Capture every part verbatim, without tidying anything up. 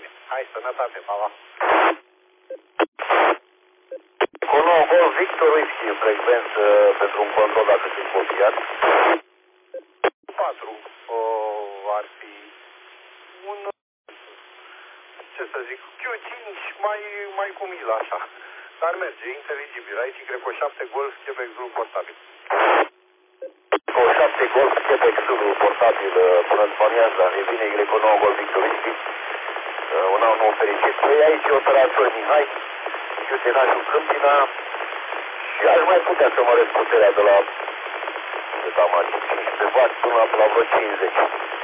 bine. Hai, sănătate, pa, pa. Cu nouă Golf Victor Whisky, frecvență pentru un control dacă sunt copiat. patru ar fi un, ce să zic, Q cinci mai, mai cu milă așa. Dar merge, inteligibil. Aici Greco șapte Golf, Quebec Zulu portabil. Greco șapte Golf, Quebec Zulu portabil, până după amiaza, ne vine Greco nouă Golf Victor Whisky. Un an nou fericit. Păi aici operator Mihai, Iutenașul Câmpina și aș mai putea să măresc puterea de la cât am aici, cincisprezece watt până la, la vreo cincizeci.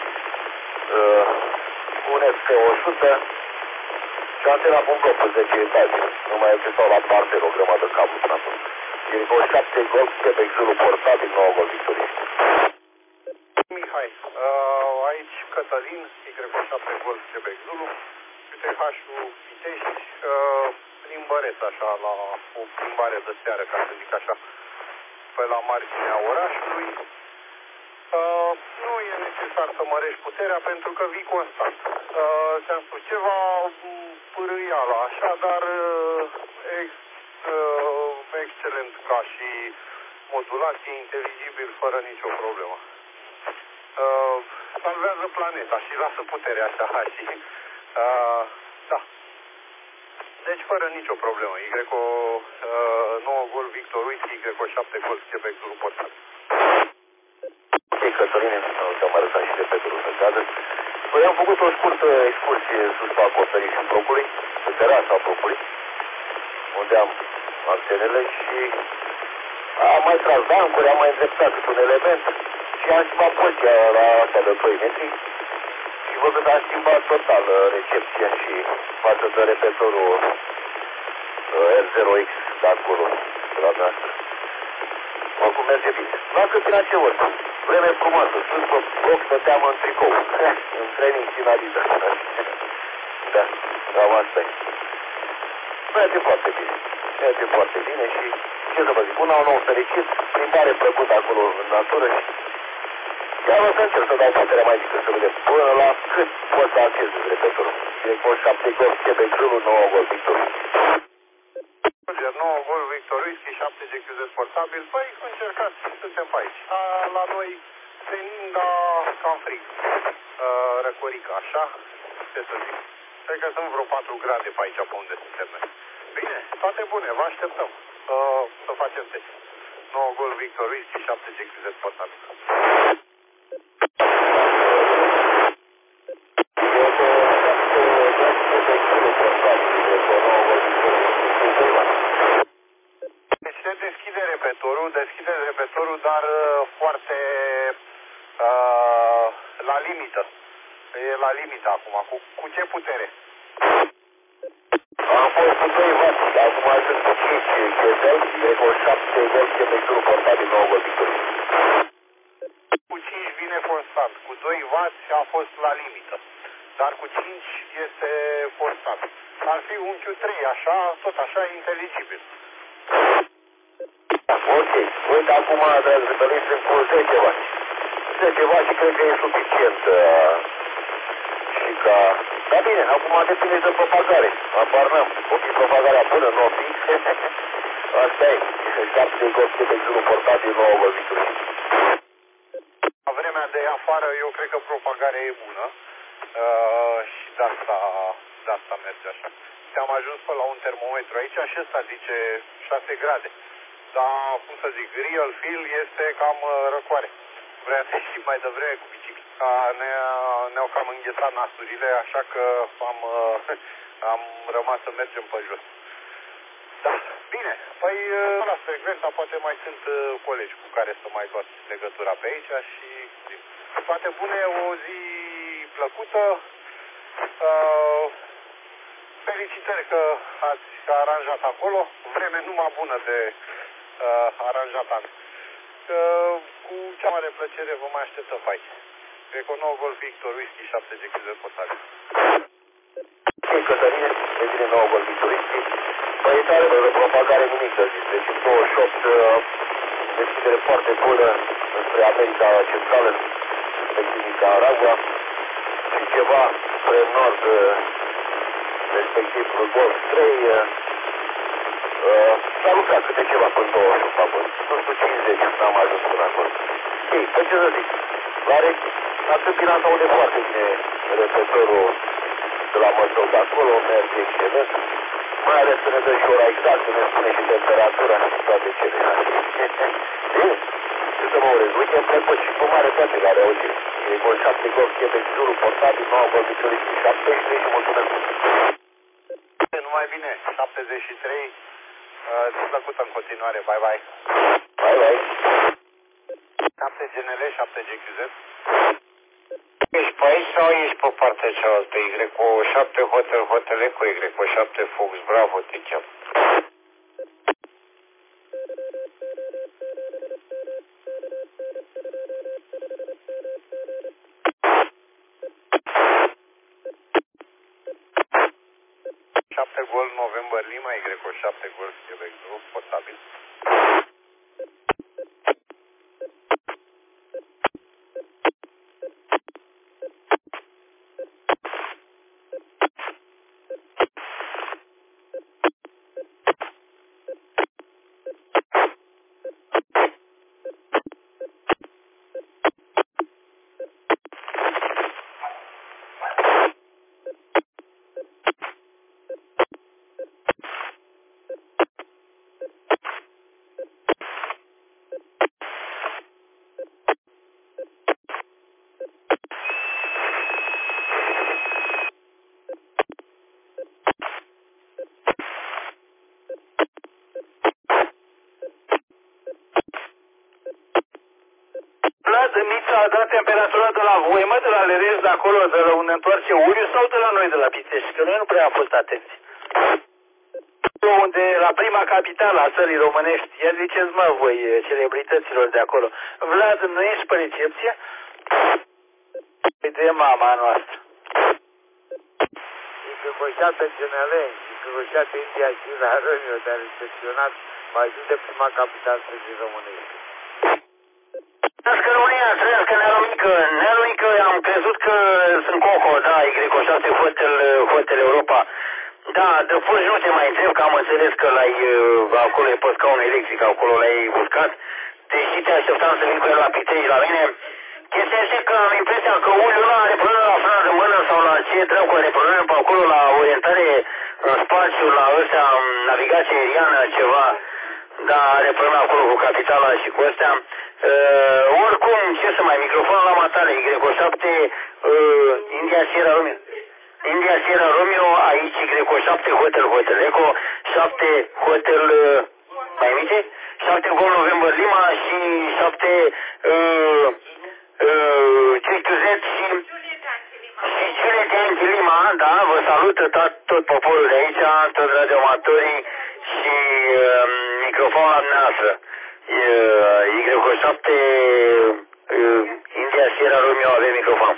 Uh, un F T o sută și antena pe un bloc pe zece etaje. Nu mai e stau la parte, o grămadă de cablu până acolo. Greco șapte Golf, Quebec Zulu portabil, nouă Golf Victor Whisky. Mihai, uh, aici Cătălin, Greco șapte Golf, Quebec Zulu, Utenașul Pitești, uh, plimbăreț așa, la o plimbare de seară, ca să zic așa, pe la marginea orașului. Uh, nu e necesar să mărești puterea pentru că vii constant. Uh, ți-am spus ceva pârâială așa, dar uh, ex, uh, excelent ca și modulație, inteligibil, fără nicio problemă. Uh, salvează planeta și lasă puterea așa, și uh, da. Deci fără nicio problemă. Greco uh, nouă Golf Victor Whisky, Greco șapte Golf, Quebec Zulu portabil. Ok, Cătăline, te-am arătat și de pe drumul să cadă. Păi am făcut o scurtă excursie sus pe acoperișul blocului, pe terasa blocului, unde am antenele și am mai tras dancuri, am mai îndreptat cât un element și am schimbat poziția la astea de doi metri și văd că am schimbat total recepția și față de repetorul R zero X de acolo, de la noastră. Oricum merge bine. La cât ce văd? Vreme frumoasă, sus pe bloc stăteam în tricou, în training și în Adidas. Da, cam asta e. Merge foarte bine, merge foarte bine și, ce să vă zic, un an nou fericit, plimbare plăcută acolo în natură și chiar o să încerc să dau puterea mai mică, să vedem până la cât pot să acces repetorul. Greco șapte Golf, Quebec Zulu, nouă Golf Victor Whisky. nouă Golf Victor Whisky, șapte G Q Z portabil, păi încercați, suntem pe aici. A, la noi senin, dar cam frig. Uh, răcorică, așa, ce să zic. Cred că sunt vreo patru grade pe aici, pe unde suntem noi. Bine, toate bune, vă așteptăm uh, să facem test. nouă Golf Victor Whisky, șapte G Q Z portabil. Deci se deschide repetorul, deschide repetorul, dar uh, foarte uh, la limită. E la limită acum. Cu, cu ce putere? Am fost cu doi watt, acum sunt cu cinci chezel, Greco șapte Golf, Quebec Zulu portabil, nouă Golf Victor Whisky. Cu cinci vine constant, cu doi watt a fost la limită, dar cu cinci este forțat. Ar fi un Q trei, așa, tot așa, inteligibil. Ok, uite acum, dragi prieteni, sunt cu zece watt. zece watt și cred că e suficient. Uh, și ca... Dar bine, acum depinde de propagare. Apar n-am. O fi propagarea bună, nu o fi. Asta e. șapte Golf, Quebec Zulu portabil, nouă Golf Victor Whisky. La vremea de afară, eu cred că propagarea e bună. Uh, și de asta, de asta merge așa. Am ajuns pe la un termometru aici și ăsta zice șase grade. Dar, cum să zic, real feel este cam uh, răcoare. Vrea să știm mai devreme cu bicicleta, ne, ne-au cam înghețat nasurile, așa că am, uh, am rămas să mergem pe jos. Da, bine, păi uh, la frecvența poate mai sunt uh, colegi cu care să mai luați legătura pe aici și toate bune, o zi plăcută. Uh, felicitări că ați aranjat acolo, vreme numai bună de uh, aranjat an. Uh, cu cea mare plăcere vă mai așteptăm pe aici. Greco nouă Golf Victor Whisky, șapte G Q Z portabil. Ok, Cătăline, devine nouă Golf Victor Whisky. Păi tare, de propagare nimic să zic. Deci în douăzeci și opt uh, deschidere foarte bună spre America Centrală, respectiv Nicaragua, și ceva spre nord uh, respectiv Golf trei. Uh, s-a lucrat câte ceva până două ori, nu știu cincizeci, n-am ajuns până acolo. Ei, pe ce să zic, are, atât s-a aude foarte bine repetorul de la Măsău de acolo, merge excelent, mai ales că ne dă și ora exactă, ne spune și temperatura și toate cele. Bine, ce să mă urez, weekend plăcut și cu mare toate care au zis. E gol șapte Golf, Quebec, jurul portabil, nu au vorbit Olimpii șaptezeci și trei și mulțumesc. Nu mai bine, șaptezeci și trei. Ți-a plăcut în continuare, bye bye. Bye bye. șapte G N L, șapte G Q Z. Ești pe aici sau ești pe partea cealaltă? Y cu șapte Hotel Hotel cu Y cu șapte Fox Bravo te cheam. șapte Golf November Lima, Y cu șapte Golf Quebec, portabil. Mi s-a dat temperatura de la voi, mă, de la Lerez, de acolo, de la unde întoarce Uliu sau de la noi, de la Pitești? Că noi nu prea am fost atenți. Unde, la prima capitală a țării românești, iar ziceți, mă, voi, celebrităților de acolo, Vlad, nu ești pe recepție? De mama noastră. Și că coșată G N L, și că coșată India și la Romeo de-a recepționat, mai ajuns de prima capitală țării românești. Trăiască România, trăiască Nealumică. Nealumică, am crezut că sunt Coco, da, Y șapte Hotel, Hotel Europa. Da, de fost nu te mai întreb, că am înțeles că l-ai, acolo e pe scaunul electric, acolo l-ai buscat. Deși te așteptam să vin cu el la Pitești la mine. Chestia este că am impresia că Uliu nu are probleme la frână de mână sau la ce dracu are probleme pe acolo, la orientare în spațiu, la ăstea, navigație aeriană, ceva. Da, are probleme acolo cu capitala și cu astea. Uh, oricum, ce să mai, microfonul la matale, Y șapte, uh, India Sierra Romeo. India Sierra Romeo, aici Y șapte Hotel Hotel, Eco șapte Hotel, uh, mai mice? șapte Golf November Lima și șapte uh, uh, G Q Z și și Juliet Yankee Lima, da, vă salută tot, tot poporul de aici, toți radioamatorii și uh, microfonul la dumneavoastră. Y șapte India Sierra Romeo, avem microfon.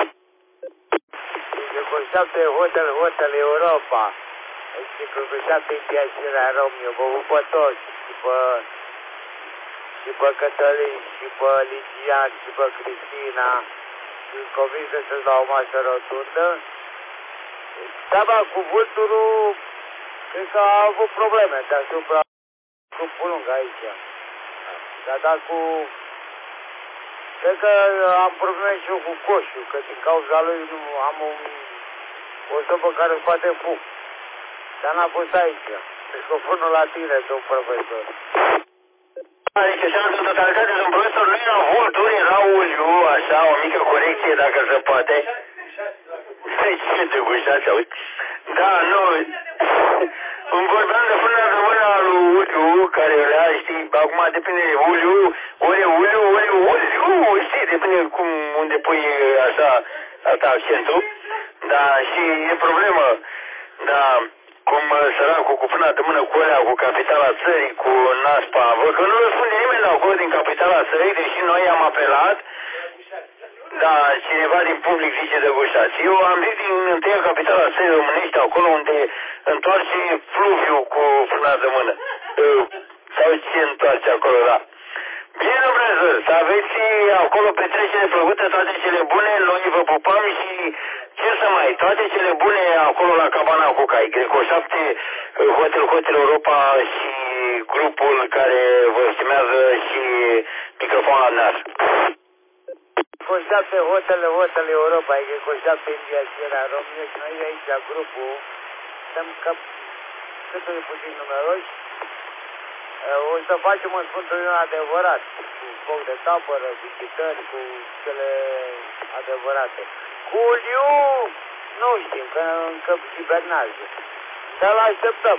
Y șapte Hotel Hotel Europa. Y șapte India Sierra Romeo. Vă văd pe toți. Și pe, și pe Cătălin, și pe Ligian, și pe Cristina. Și convinsă să-ți dau o masă rotundă. Treaba cu vulturul, cred că a avut probleme deasupra Pulung aici. Dar dacă cu... Cred că am probleme și eu cu coșul, că din cauza lui nu am un, o sobă care îmi bate fum. Dar n-a fost aici. Microfonul la tine, domn profesor. Adică și în totalitate, domn profesor, nu era vulturi, era Uliu, așa, o mică corecție, dacă se poate. Ce te gușați, auzi? Da, nu... Îmi vorbeam de până la mâna lui Uliu, care era, știi, acum depinde de Uliu, ori Uliu, ori Uliu, știi, depinde cum, unde pui așa, asta accentul, da, și e problemă, da, cum săracul cu până de mână cu alea, cu capitala țării, cu Naspa, văd că nu răspunde nimeni la acolo din capitala țării, deși noi am apelat, da, cineva din public zice de gușați. Eu am zis din întâia capitala țării românești, acolo unde întoarce fluviu cu frâna de mână. Sau ce întoarce acolo, da. Bine, domnule, să aveți acolo petrecere plăcută, toate cele bune, noi vă pupăm și Ce să mai, toate cele bune acolo la Cabana Cuca, Y șapte, Hotel Hotel Europa și grupul care vă estimează și microfonul la nas. Y șapte, Hotel Hotel Europa, Y șapte, India Sierra Romeo și noi aici la grupul suntem cap cât de puțin numeroși. O să facem un Sfântul Ion adevărat, cu foc de tabără, vizitări, cu cele adevărate. Culiu, nu știm, că încă hibernează. Dar l-așteptăm.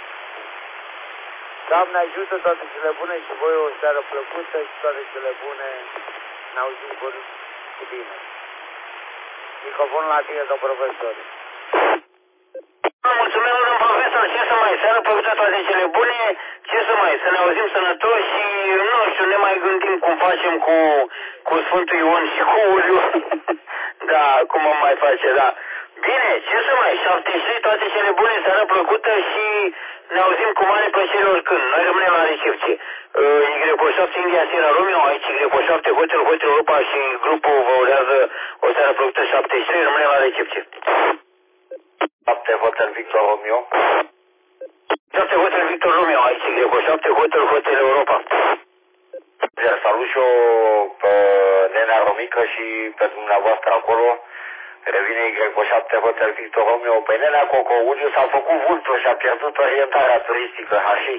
Doamne ajută, toate cele bune și voi o seară plăcută și toate cele bune. Ne auzim cu, cu bine. Microfonul la tine, domn profesor. Mulțumim, domn profesor, ce să mai, seară plăcută, toate cele bune, ce să mai, să ne auzim sănătoși și, nu știu, ne mai gândim cum facem cu, cu Sfântul Ion și cu Uliu. Da, cum am mai face, da. Bine, ce să mai, șaptezeci și trei, toate cele bune, seară plăcută și ne auzim cu mare plăcere oricând. Noi rămânem la recepție. Y șapte India Sierra Romeo, aici Y șapte Hotel Hotel Europa și grupul vă urează o seară plăcută șaptezeci și trei, rămânem la recepție. șapte Hotel Victor Romeo. șapte Hotel Victor Romeo, aici Y șapte Hotel Hotel Europa. Iar salut și eu pe Nenea Romică și pe dumneavoastră acolo. Revine Y șapte Hotel Victor Romeo. Pe Nenea Cocouliu s-a făcut vultul și a pierdut orientarea turistică. Hași.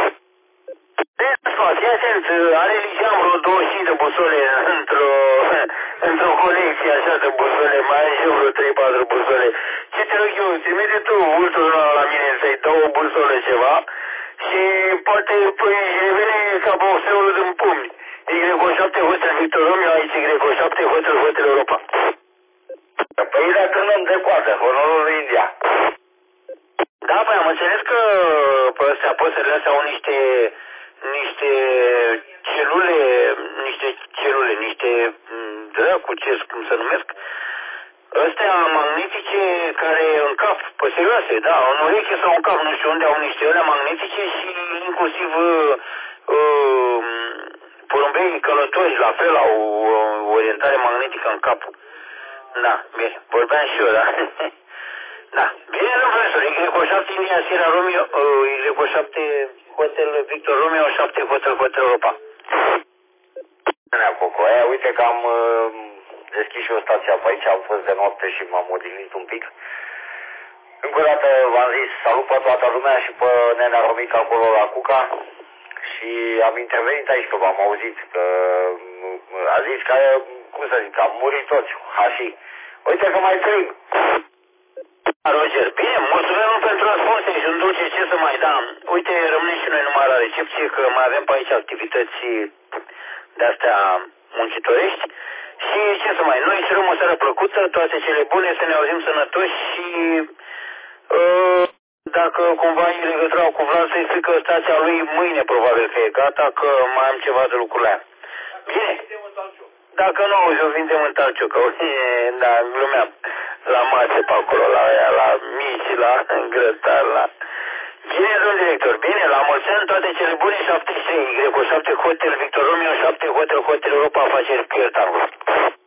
Ia sens, are Ligian vreo douăzeci și cinci de busole într-o într-o colecție așa de busole, mai ai și eu vreo trei patru busole. Ce te rog eu, trimite tu vultul ăla la mine să-i dau o busolă ceva și poate păi revine ca boxeul din pumni. Y șapte Hotel Victor Romeo, aici Y șapte Hotel Hotel Europa. Păi dacă nu-mi de coadă, onorul lui India. Da, păi am înțeles că pe astea păsările astea au niște niște celule, niște celule, niște dracu, ce, cum se numesc, astea magnetice care în cap, pe serioase, da, în ureche sau în cap, nu știu unde au niște alea magnetice și inclusiv uh, uh, porumbei călători, la fel, au uh, orientare magnetică în cap. Da, bine, vorbeam și eu, da. Da, bine, domnul profesor, Y șapte India Sierra Romeo, uh, Y șapte Hotel Victor Romeo, șapte Hotel Hotel Europa. Coco, aia, uite că am uh, deschis și o stație pe aici, am fost de noapte și m-am odihnit un pic. Încă o dată v-am zis salut pe toată lumea și pe Nenea Romică acolo la Cuca și am intervenit aici că v-am auzit, că uh, a zis că, cum să zic, am murit toți, hași. Uite că mai trăim. Roger, bine, mulțumim pentru răspunse și în dulce ce să mai da. Uite, rămânem și noi numai la recepție, că mai avem pe aici activități de-astea muncitorești. Și ce să mai, noi cerem o seară plăcută, toate cele bune, să ne auzim sănătoși și uh, dacă cumva e legătura cu Vlad să-i spui că stația lui mâine probabil că e gata, că mai am ceva de lucru la ea. Bine? Dacă nu auzi, o vindem în Talciu, că da, glumeam la masă pe acolo, la aia, la mici, la grătar, la... Bine, domn director, bine, la mulți ani, toate cele bune, șaptezeci și trei, Y șapte Hotel Victor Romeo, șapte Hotel Hotel Europa, afaceri Pierre Tango.